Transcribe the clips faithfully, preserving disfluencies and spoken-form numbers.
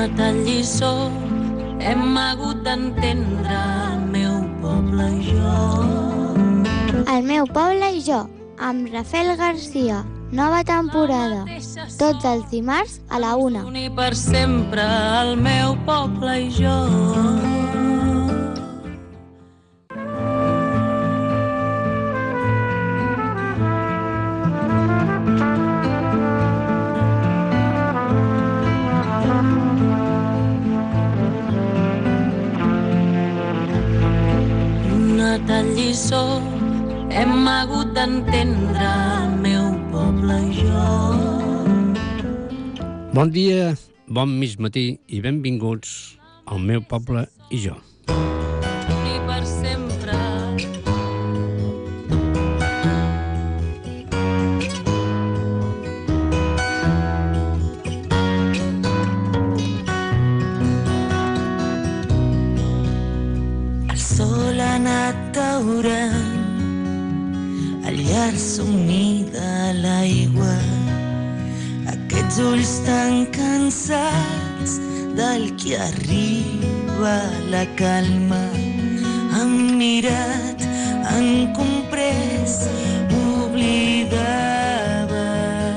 Una tal lliçó hem hagut d'entendre el meu poble i jo. El meu poble i jo, amb Rafael Garcia. Nova temporada, tots els dimarts a la una. Unir per sempre el meu poble i jo. Una tal lliçó hem hagut d'entendre el meu poble i jo. Bon dia, bon mig matí i benvinguts al meu poble i jo. I per sempre. El sol ha anat daurant el llarg somni de l'aigua, aquests ulls tan cansats del que arriba la calma, han mirat, han comprès, oblidava.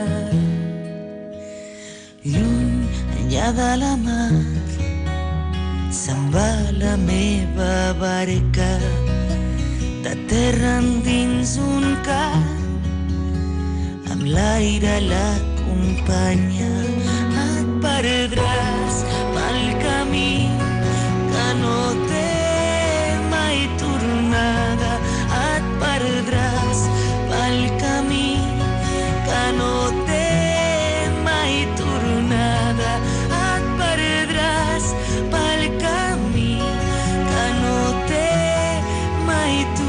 Lluny, enllà de la mar, se'n va la meva barca, de terra endins un camp, amb l'aire l'acompanya. Et perdràs pel camí que no té mai tornada. Et perdràs pel camí que no té mai tornada. Et perdràs pel camí que no té mai tornada.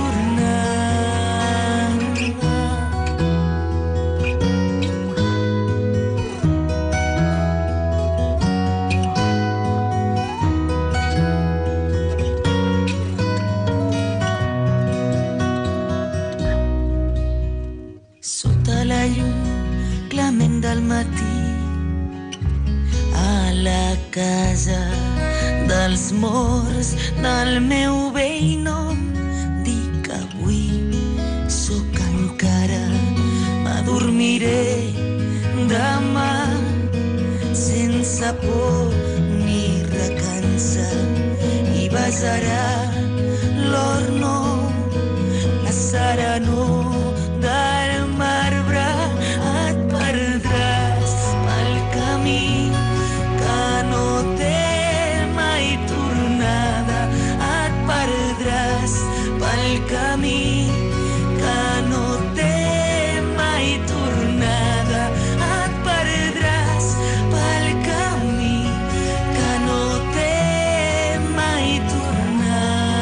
Sota la llum clement del matí, a la casa dels morts del meu vell nom, dic avui sóc encara, m'adormiré demà sense por ni recança, i besarà l'or nou, la serenor del marbre. Et perdràs pel camí que no té mai tornada. Et perdràs pel camí que no té mai tornada. Et perdràs pel camí que no té mai tornada.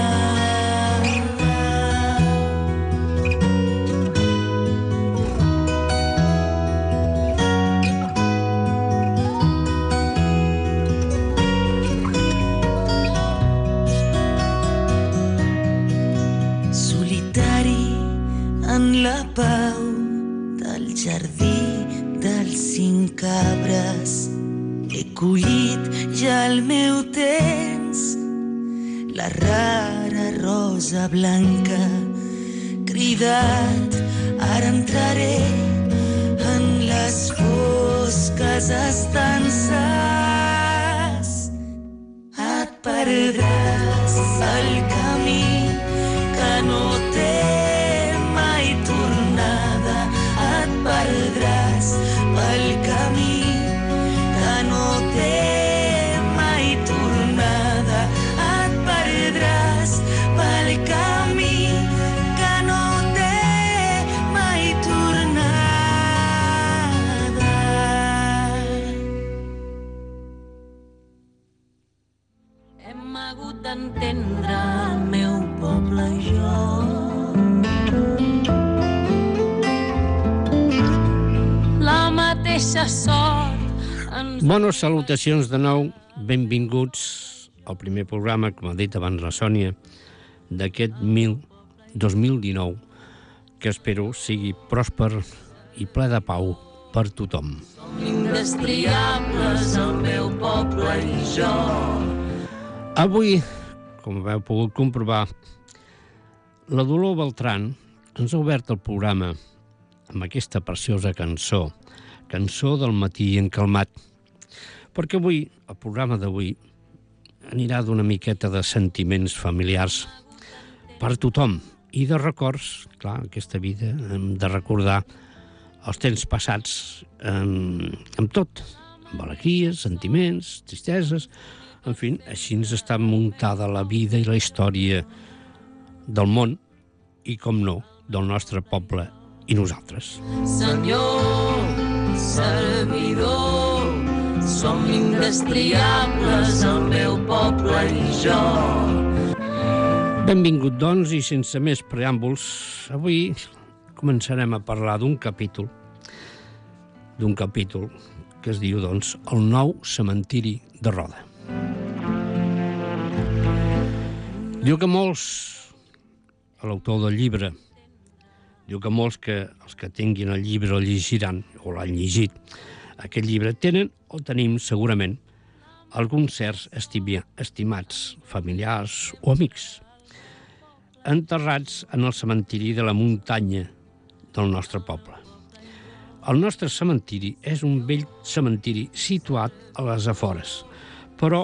Solitari en la pau del jardí dels cinc arbres, he collit ja el meu temps, la rara rosa blanca, cridat, ara entraré en les fosques estances. Et perdràs el camí que no té mai tornada. Et perdràs pel camí que no té mai tornada. Et perdràs pel camí que no té mai tornada. Hem hagut d'entendre el meu poble i jo. La mateixa sort ens... Bones salutacions de nou, benvinguts al primer programa, com ha dit abans la Sònia, d'aquest dos mil dinou, que espero sigui pròsper i ple de pau per tothom. Som indestriables, el meu poble i jo. Avui, com heu pogut comprovar, la Dolor Beltrán ens ha obert el programa amb aquesta preciosa cançó, cançó del matí encalmat, perquè avui, el programa d'avui, anirà d'una miqueta de sentiments familiars per tothom i de records. Clar, aquesta vida hem de recordar els temps passats amb, amb tot, amb alegries, sentiments, tristeses, en fi, així ens està muntada la vida i la història del món i, com no, del nostre poble i nosaltres. Senyor, servidor, som indestriables, el meu poble i jo. Benvingut, doncs, i sense més preàmbuls, avui començarem a parlar d'un capítol, d'un capítol que es diu, doncs, El nou cementiri de Roda. Diu que molts, l'autor del llibre, diu que molts que els que tinguin el llibre el llegiran, o l'han llegit, aquest llibre tenen o tenim segurament alguns certs estimia, estimats familiars o amics enterrats en el cementiri de la muntanya del nostre poble. El nostre cementiri és un vell cementiri situat a les afores, però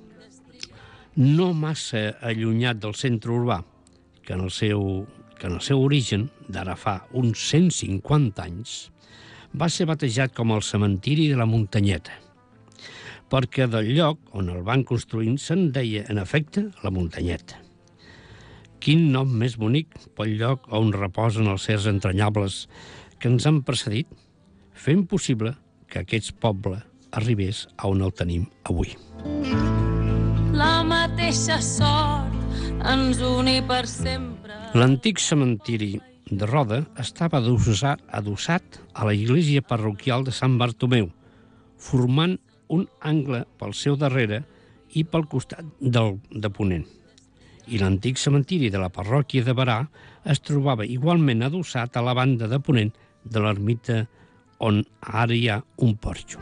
no massa allunyat del centre urbà, que en el seu, que en el seu origen, d'ara fa uns cent cinquanta anys, va ser batejat com el cementiri de la Muntanyeta, perquè del lloc on el van construint se'n deia, en efecte, la Muntanyeta. Quin nom més bonic pel lloc on reposen els éssers entranyables que ens han precedit, fent possible que aquest poble arribés a on el tenim avui. La mateixa sort ens uni per sempre. L'antic cementiri de Roda estava adossat, adossat a la església parroquial de Sant Bartomeu, formant un angle pel seu darrere i pel costat del, de ponent. I l'antic cementiri de la parròquia de Berà es trobava igualment adossat a la banda de ponent de l'ermita on ara hi ha un porxo.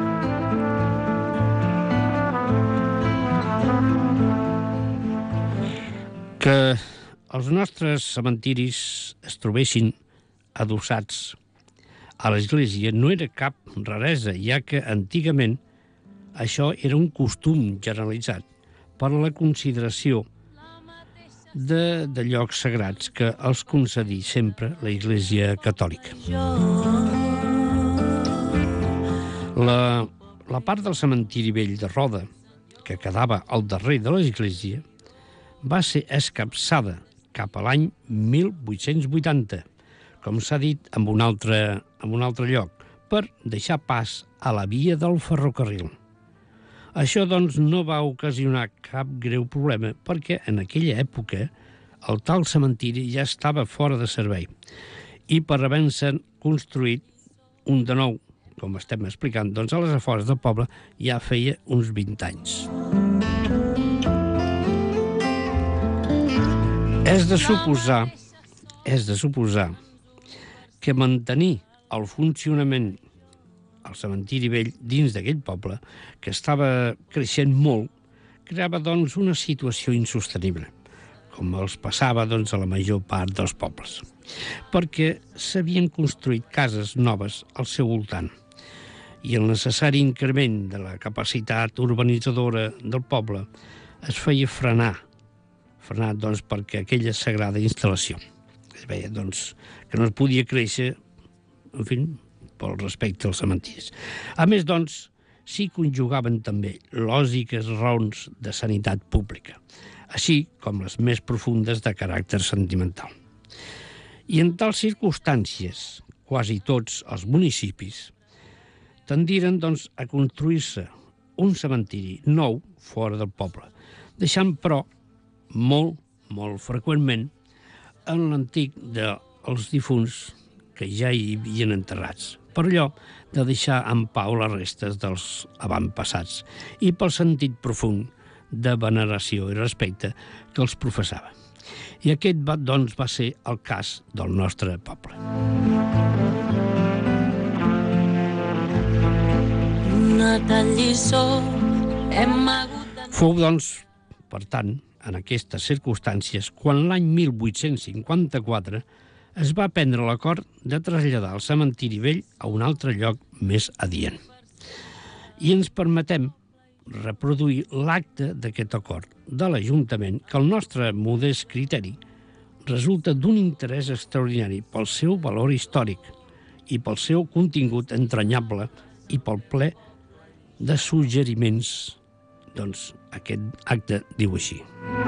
Que els nostres cementiris es trobessin adossats a l'església no era cap raresa, ja que antigament això era un costum generalitzat per la consideració de, de llocs sagrats que els concedí sempre l'Església Catòlica. La, la part del cementiri vell de Roda, que quedava al darrere de l'església, va ser escapçada cap a l'any mil vuit-cents vuitanta, com s'ha dit en un altre, en un altre lloc, per deixar pas a la via del ferrocarril. Això, doncs, no va ocasionar cap greu problema, perquè en aquella època el tal cementiri ja estava fora de servei i per haver-se construït un de nou, com estem explicant, doncs a les afores del poble ja feia uns vint anys. És de suposar, és de suposar que mantenir el funcionament el cementiri vell dins d'aquell poble, que estava creixent molt, creava, doncs, una situació insostenible, com els passava, doncs, a la major part dels pobles, perquè s'havien construït cases noves al seu voltant i el necessari increment de la capacitat urbanitzadora del poble es feia frenar, frenar, doncs, perquè aquella sagrada instal·lació es veia, doncs, que no es podia créixer, en fi, pel respecte als cementiris. A més, doncs, s'hi conjugaven també lògiques raons de sanitat pública, així com les més profundes de caràcter sentimental. I en tals circumstàncies, quasi tots els municipis tendiren, doncs, a construir-se un cementiri nou fora del poble, deixant, però, molt, molt freqüentment en l'antic dels difunts que ja hi havien enterrats, per allò de deixar en pau les restes dels avantpassats i pel sentit profund de veneració i respecte que els professava. I aquest, va, doncs, va ser el cas del nostre poble. Una tal lliçó Fou, doncs, per tant, en aquestes circumstàncies, quan l'any mil vuit-cents cinquanta-quatre es va prendre l'acord de traslladar el cementiri vell a un altre lloc més adient. I ens permetem reproduir l'acte d'aquest acord de l'Ajuntament, que al nostre modest criteri resulta d'un interès extraordinari pel seu valor històric i pel seu contingut entranyable i pel ple de suggeriments. Doncs aquest acte diu així.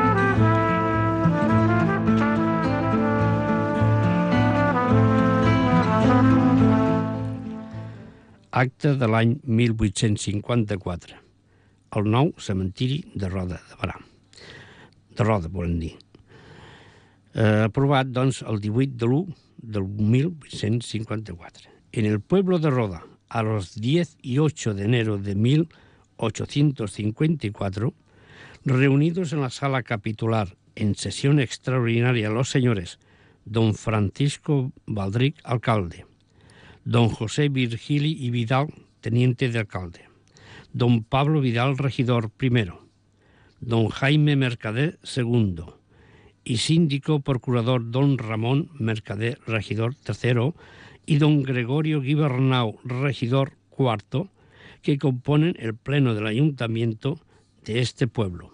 Acte de l'any mil vuit-cents cinquanta-quatre. El nou cementiri de Roda de Berà. De Roda, volem dir. Eh, aprovat, doncs, el divuit de l'u del mil vuit-cents cincuenta-cuatro. En el pueblo de Roda, a los diez y ocho de enero de mil ochocientos cincuenta y cuatro, reunidos en la sala capitular en sesión extraordinaria los señores don Francisco Baldric, alcalde, don José Virgili y Vidal, teniente de alcalde, don Pablo Vidal, regidor primero, don Jaime Mercader, segundo, y síndico procurador don Ramón Mercader, regidor tercero, y don Gregorio Guibernau, regidor cuarto, que componen el pleno del ayuntamiento de este pueblo.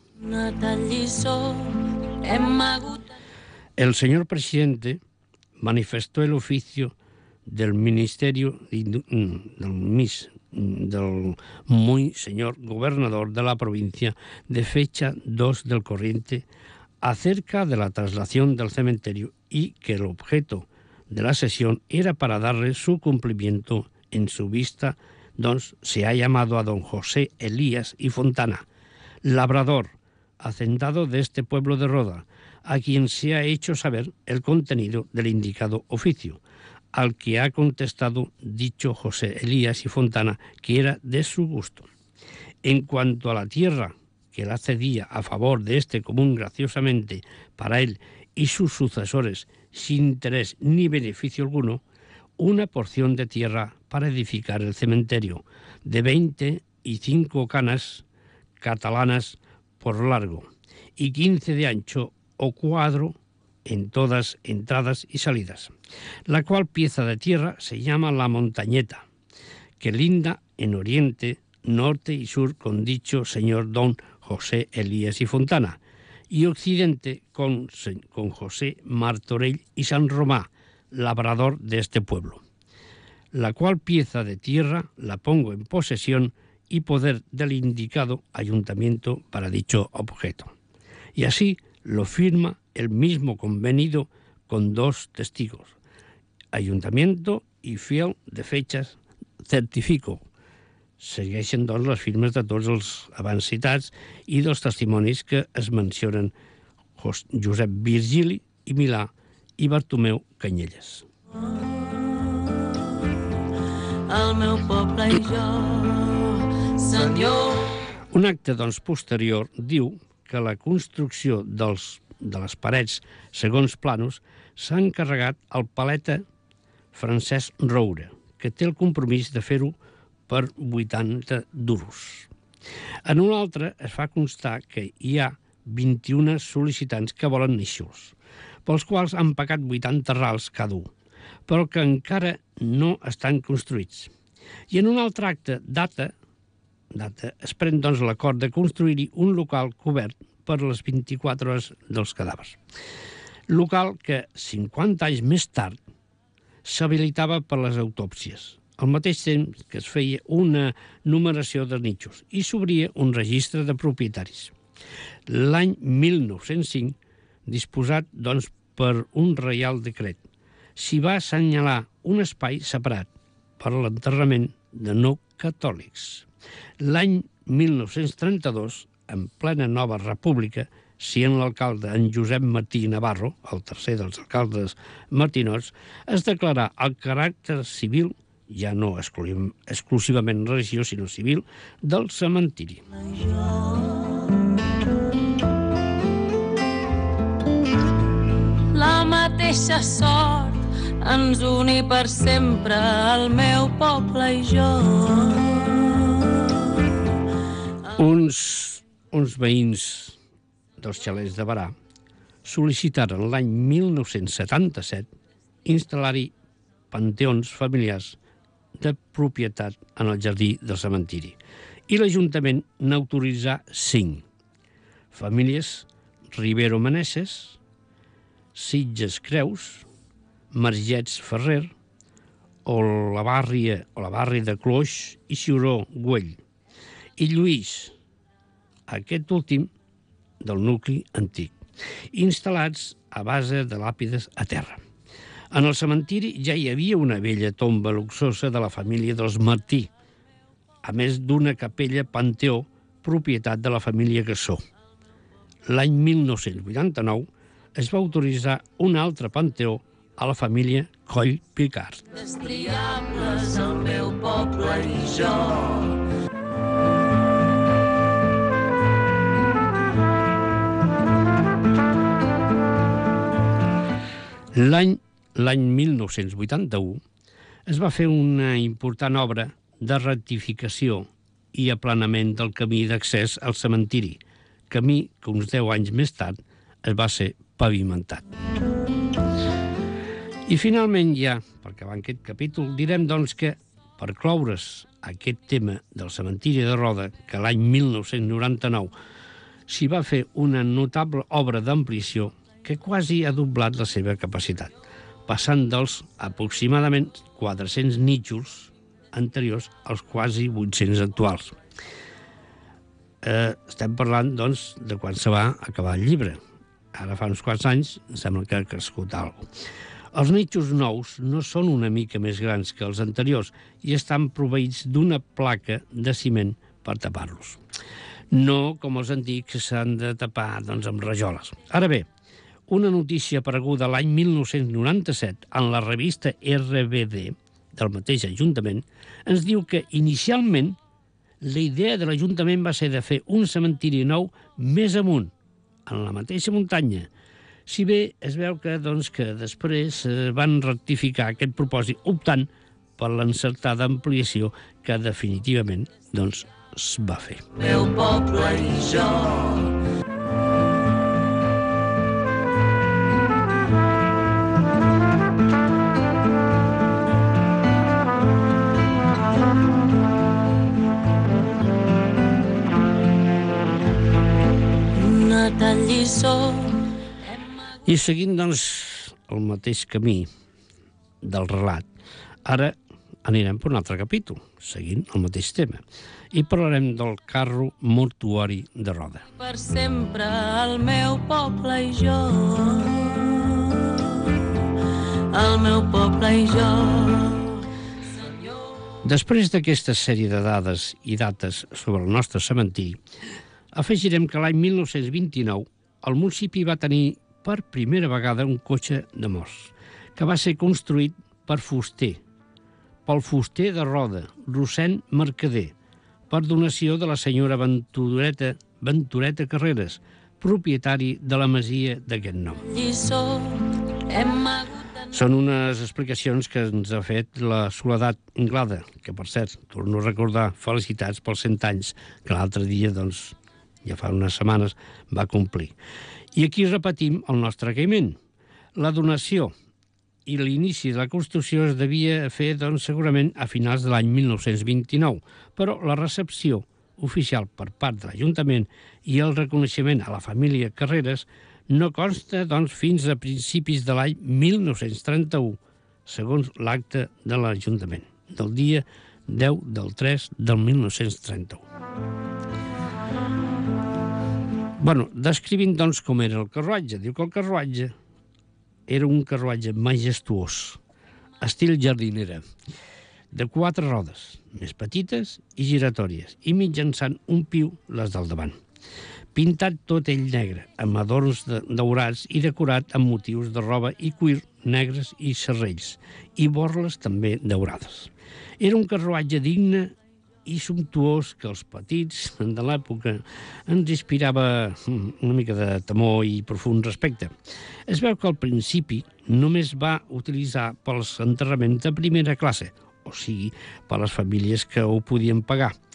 El señor presidente manifestó el oficio del ministerio del, mis, del muy señor gobernador de la provincia de fecha dos del corriente acerca de la traslación del cementerio y que el objeto de la sesión era para darle su cumplimiento. En su vista, doncs, se ha llamado a don José Elías y Fontana, labrador, hacendado de este pueblo de Roda, a quien se ha hecho saber el contenido del indicado oficio, al que ha contestado dicho José Elías y Fontana que era de su gusto. En cuanto a la tierra que la cedía a favor de este común graciosamente para él y sus sucesores sin interés ni beneficio alguno, una porción de tierra para edificar el cementerio de veinte y cinco canas catalanas por largo y quince de ancho o cuadro en todas entradas y salidas, la cual pieza de tierra se llama La Montañeta, que linda en oriente, norte y sur con dicho señor don José Elías y Fontana, y occidente con, con José Martorell y San Romá, labrador de este pueblo, la cual pieza de tierra la pongo en posesión y poder del indicado ayuntamiento para dicho objeto. Y así lo firma el mismo convenido con dos testigos, ayuntamiento y fiel de fechas, certifico. Segueixen, doncs, les firmes de tots els abans citats i dels testimonis que es mencionen Josep Virgili i Milà i Bartomeu Canyelles. El meu poble i jo, senyor. Un acte, doncs, posterior diu que la construcció dels, de les parets segons planos s'ha encarregat al paleta Francesc Roure, que té el compromís de fer-ho per vuitanta duros. En un altre es fa constar que hi ha vint-i-un sol·licitants que volen níxols, pels quals han pagat vuitanta rals cada un, però que encara no estan construïts. I en un altre acte, data, data es pren doncs l'acord de construir-hi un local cobert per les vint-i-quatre hores dels cadàvers. Local que, cinquanta anys més tard, s'habilitava per les autòpsies, al mateix temps que es feia una numeració de nichos i s'obria un registre de propietaris. L'any mil nou-cents cinc, disposat doncs per un reial decret, s'hi va assenyalar un espai separat per l'enterrament de no catòlics. L'any mil nou-cents trenta-dos, en plena nova república, sent l'alcalde en Josep Martí Navarro, el tercer dels alcaldes martinots, es declarà el caràcter civil, ja no exclusivament religiós, sinó civil, del cementiri. La mateixa sort ens uni per sempre el meu poble i jo. Uns, uns veïns dels xalets de Berà sol·licitaren l'any mil nou-cents setanta-set instal·lar-hi panteons familiars de propietat en el jardí del cementiri i l'Ajuntament n'autoritzà cinc. Famílies Rivero Meneses, Sitges Creus, Margets Ferrer, o la Bàrria, o la Bàrria de Cloix i Ciuró Güell, i Lluís, aquest últim del nucli antic, instal·lats a base de làpides a terra. En el cementiri ja hi havia una vella tomba luxosa de la família dels Martí, a més d'una capella panteó propietat de la família Gassó. L'any mil nou-cents vuitanta-nou es va autoritzar un altre panteó a la família Coll Picard. Destriables el meu poble i jo. L'any l'any mil nou-cents vuitanta-u es va fer una important obra de rectificació i aplanament del camí d'accés al cementiri, camí que uns deu anys més tard es va ser pavimentat. I finalment ja, per acabar aquest capítol, direm doncs que, per cloure's aquest tema del cementiri de Roda, que l'any mil nou-cents noranta-nou s'hi va fer una notable obra d'ampliació que quasi ha doblat la seva capacitat, passant dels aproximadament quatre-cents nínxols anteriors als quasi vuit-cents actuals. Eh, estem parlant, doncs, de quan se va acabar el llibre. Ara fa uns quants anys, em sembla que ha crescut alguna cosa. Els nínxols nous no són una mica més grans que els anteriors i estan proveïts d'una placa de ciment per tapar-los. No com els antics que s'han de tapar doncs, amb rajoles. Ara bé, una notícia apareguda l'any mil nou-cents noranta-set en la revista R B D del mateix Ajuntament ens diu que inicialment la idea de l'Ajuntament va ser de fer un cementiri nou més amunt, en la mateixa muntanya. Si bé es veu que, doncs, que després van rectificar aquest propòsit optant per l'encertada ampliació que definitivament doncs, es va fer. Meu poble i jo. Una tal lliçó. I seguint, doncs, el mateix camí del relat, ara anirem per un altre capítol, seguint el mateix tema, i parlarem del carro mortuari de Roda. Per sempre el meu poble i jo. El meu poble i jo. Després d'aquesta sèrie de dades i dates sobre el nostre cementiri, afegirem que l'any mil nou-cents vint-i-nou el municipi va tenir per primera vegada un cotxe de morts, que va ser construït per fuster, pel fuster de Roda, Rossend Mercader, per donació de la senyora Ventureta, Ventureta Carreras, propietari de la masia d'aquest nom. Són unes explicacions que ens ha fet la Soledat Inglada, que, per cert, torno a recordar, felicitats pels cent anys, que l'altre dia, doncs, ja fa unes setmanes, va complir. I aquí repetim el nostre agraïment. La donació i l'inici de la construcció es devia fer, doncs, segurament a finals de l'any mil nou-cents vint-i-nou, però la recepció oficial per part de l'Ajuntament i el reconeixement a la família Carreras no consta, doncs, fins a principis de l'any mil nou-cents trenta-u, segons l'acte de l'Ajuntament, del dia deu del tres del mil nou-cents trenta-u. Bueno, descrivint, doncs, com era el carruatge. Diu que el carruatge era un carruatge majestuós, estil jardinera, de quatre rodes, més petites i giratòries, i mitjançant un piu les del davant. Pintat tot ell negre, amb adorns daurats i decorat amb motius de roba i cuir negres i serrells, i borles també daurades. Era un carruatge digne i sumptuós que els petits de l'època ens inspirava una mica de temor i profund respecte. Es veu que al principi només va utilitzar pels enterraments de primera classe, o sigui, per les famílies que ho podien pagar.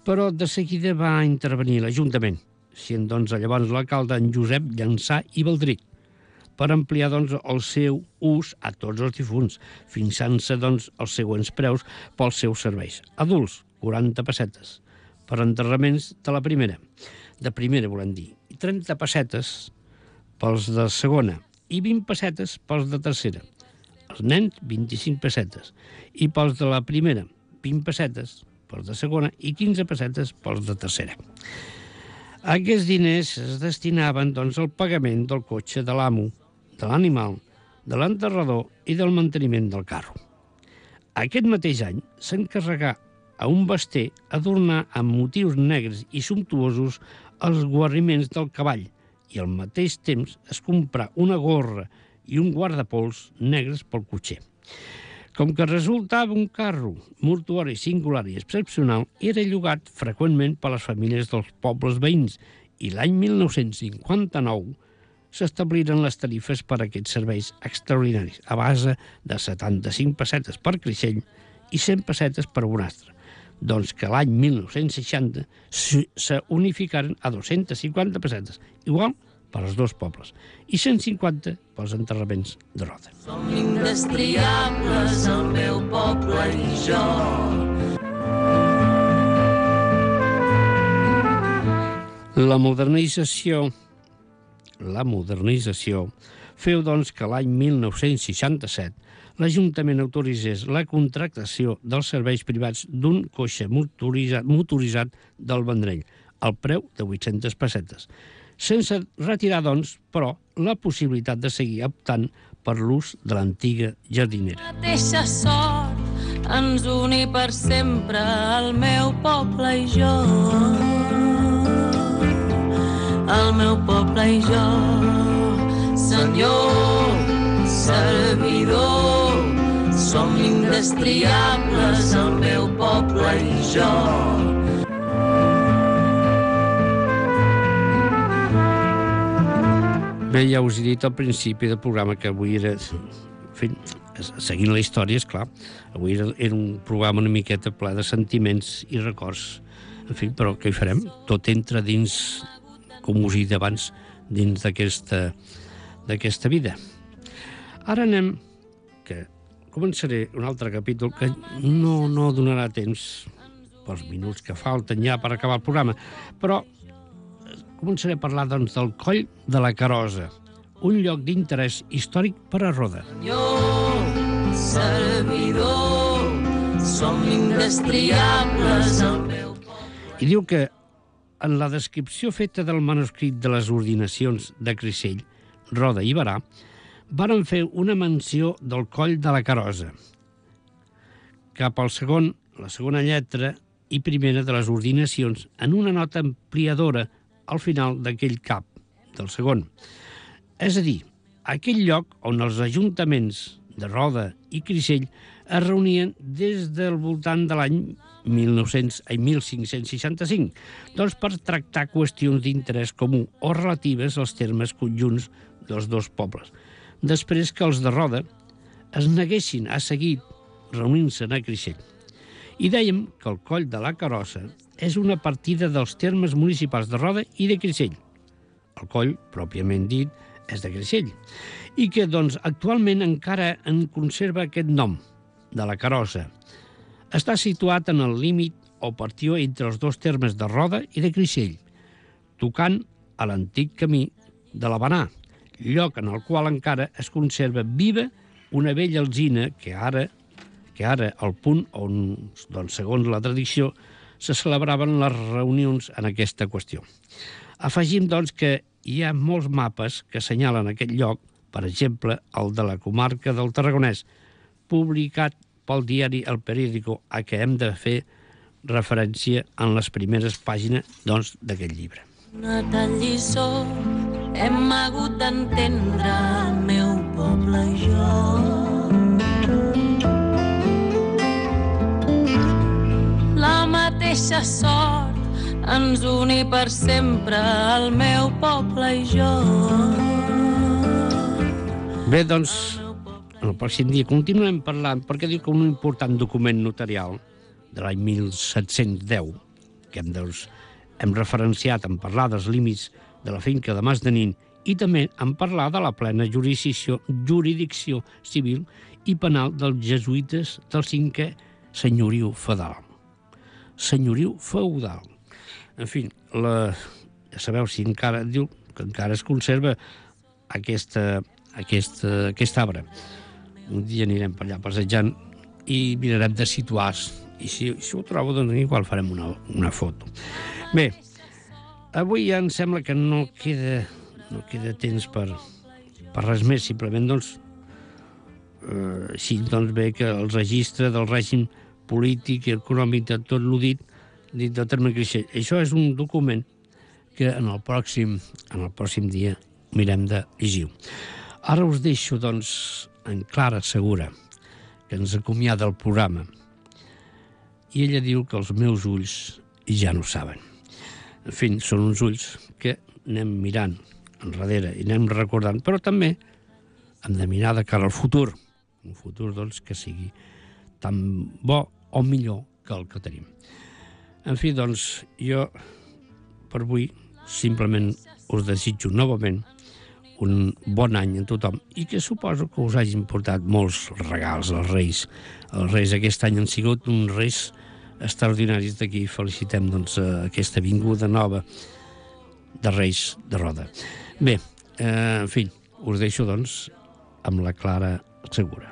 però de seguida va intervenir l'Ajuntament, sent doncs llavors l'alcalde en Josep Llançà i Baldric, per ampliar doncs, el seu ús a tots els difunts, fixant-se doncs, els següents preus pels seus serveis. Adults, quaranta pessetes, per enterraments de la primera, de primera volem dir, i trenta pessetes pels de segona i vint pessetes pels de tercera. Els nens, vint-i-cinc pessetes, i pels de la primera, vint pessetes pels de segona i quinze pessetes pels de tercera. Aquests diners es destinaven doncs, al pagament del cotxe de l'amo, de l'animal, de l'enterrador i del manteniment del carro. Aquest mateix any s'encarregà a un baster adornar amb motius negres i sumptuosos els guarriments del cavall i al mateix temps es comprà una gorra i un guardapols negres pel cotxer. Com que resultava un carro mortuori singular i excepcional, era llogat freqüentment per les famílies dels pobles veïns i l'any mil nou-cents cinquanta-nou s'establiren les tarifes per a aquests serveis extraordinaris a base de setanta-cinc pessetes per Crixell i cent pessetes per Bonastre. Doncs que l'any mil nou-cents seixanta s'unificaren a dos-centes cinquanta pessetes, igual per als dos pobles, i cent cinquanta pels enterraments de Roda. Som indestriables, el meu poble i jo. La modernització, la modernització feu, doncs, que l'any mil nou-cents seixanta-set l'Ajuntament autoritzés la contractació dels serveis privats d'un cotxe motoritzat, motoritzat del Vendrell, al preu de vuit-centes pessetes, sense retirar, doncs, però, la possibilitat de seguir optant per l'ús de l'antiga jardinera. La mateixa sort ens uni per sempre el meu poble i jo. El meu poble i jo, Senyor, servidor, som indestriables, el meu poble i jo. Bé, ja us he dit al principi del programa que avui era, fent, seguint la història, és clar, avui era, era un programa una miqueta ple de sentiments i records. En fi, però què hi farem? Tot entra dins, com us he dit abans, dins d'aquesta d'aquesta vida. Ara anem, que començaré un altre capítol que no, no donarà temps pels minuts que falten ja per acabar el programa, però començaré a parlar, doncs, del Coll de la Carosa, un lloc d'interès històric per a Roda. Senyor, servidor, som indestriables, el meu poble. I diu que en la descripció feta del manuscrit de les ordinacions de Crixell, Roda i Berà, varen fer una menció del Coll de la Carosa, cap al segon, la segona lletra i primera de les ordinacions, en una nota ampliadora al final d'aquell cap, del segon. És a dir, aquell lloc on els ajuntaments de Roda i Crixell es reunien des del voltant de l'any mil cinc-cents seixanta-cinc, doncs per tractar qüestions d'interès comú o relatives als termes conjunts dels dos pobles, després que els de Roda es neguessin a seguir reunint-se a Crixell. I dèiem que el Coll de la Carosa és una partida dels termes municipals de Roda i de Crixell. El coll, pròpiament dit, és de Crixell, i que, doncs, actualment encara en conserva aquest nom, de la Carosa. Està situat en el límit o partió entre els dos termes de Roda i de Crixell, tocant a l'antic camí de la Benà, lloc en el qual encara es conserva viva una vella alzina que ara, que ara al punt on, doncs, segons la tradició, se celebraven les reunions en aquesta qüestió. Afegim, doncs, que hi ha molts mapes que assenyalen aquest lloc, per exemple, el de la comarca del Tarragonès, publicat pel diari El Periódico, a què hem de fer referència en les primeres pàgines, doncs, d'aquest llibre. Una tal lliçó hem hagut d'entendre el meu poble i jo. La mateixa sort ens uni per sempre el meu poble i jo. Bé, doncs, en el pròxim dia continuem parlant, perquè diu que un important document notarial de l'any mil set-cents deu que hem, doncs, hem referenciat en parlar dels límits de la finca de Mas de Nin i també en parlar de la plena jurisdicció, jurisdicció civil i penal dels jesuïtes del cinquè senyoriu feudal. Senyoriu feudal. En fi, la, ja sabeu si encara diu que encara es conserva aquesta, aquesta, aquest arbre. Un dia anirem per allà passejant i mirarem de situar-se. I si, si ho trobo, doncs igual farem una, una foto. Bé, avui ja em sembla que no queda, no queda temps per, per res més. Simplement, doncs, eh, sí, doncs bé que el registre del règim polític i econòmic de tot lo dit, dit de terme Creixell. Això és un document que en el pròxim, en el pròxim dia mirem de llegir. Ara us deixo, doncs, en Clara Segura, que ens acomiada del programa. I ella diu que els meus ulls ja no saben. En fi, són uns ulls que anem mirant enrere i anem recordant, però també hem de mirar de cara al futur. Un futur, doncs, que sigui tan bo o millor que el que tenim. En fi, doncs, jo per avui simplement us desitjo novament un bon any a tothom i que suposo que us hagin portat molts regals als Reis. Els Reis aquest any han sigut uns Reis extraordinaris. D'aquí felicitem, doncs, aquesta vinguda nova de Reis de Roda. Bé, eh, en fi, us deixo, doncs, amb la Clara Segura.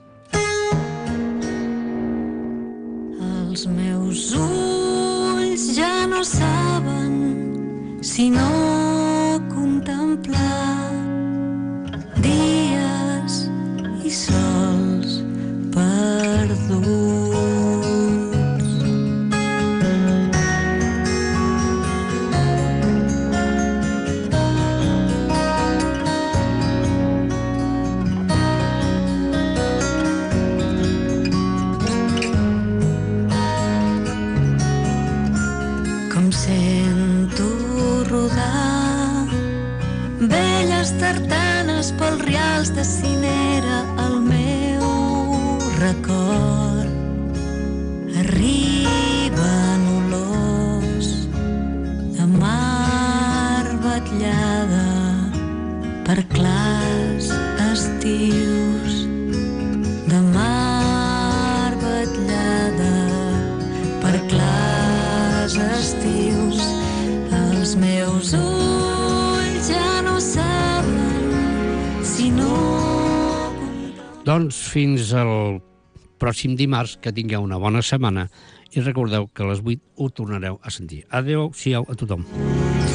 Els meus ulls ja no saben si no contemplar dies i sols perduts. Com sento rodar velles tartanes pels rials de cinera al meu record. Arriben olors de mar vetllada per clars estius, de mar vetllada per clars estius. Els meus ulls ja no saben si no... Doncs fins al pròxim dimarts, que tingueu una bona setmana i recordeu que a les vuit ho tornareu a sentir. Adéu-siau a tothom.